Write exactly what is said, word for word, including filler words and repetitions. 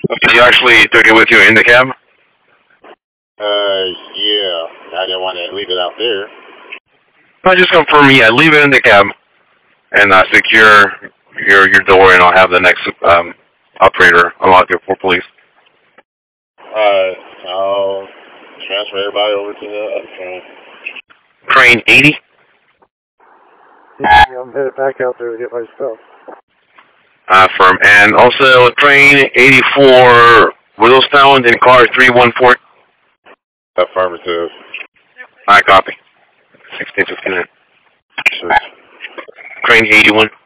You actually took it with you in the cab? Uh, yeah. I didn't want to leave it out there. No, just confirm. Yeah, leave it in the cab and uh, secure your your door, and I'll have the next um, operator unlock it for police. Alright, I'll transfer everybody over to the other train. Crane eighty. Yeah, I'm headed back out there to get my stuff. Uh, firm. And also train eighty-four, Willowstown in car three one four. Affirmative. I copy. sixteen fifty-nine. Sure. Crane eighty-one.